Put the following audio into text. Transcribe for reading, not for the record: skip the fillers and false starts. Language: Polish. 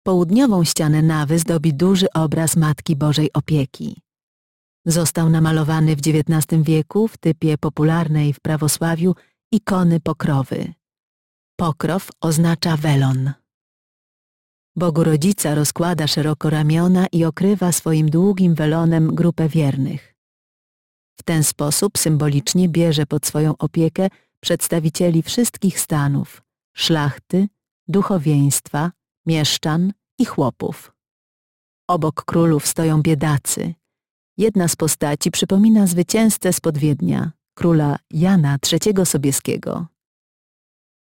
Południową ścianę nawy zdobi duży obraz Matki Bożej Opieki. Został namalowany w XIX wieku w typie popularnej w prawosławiu ikony pokrowy. Pokrow oznacza welon. Bogu Rodzica rozkłada szeroko ramiona i okrywa swoim długim welonem grupę wiernych. W ten sposób symbolicznie bierze pod swoją opiekę przedstawicieli wszystkich stanów, szlachty, duchowieństwa, mieszczan i chłopów. Obok królów stoją biedacy. Jedna z postaci przypomina zwycięzcę spod Wiednia, króla Jana III Sobieskiego.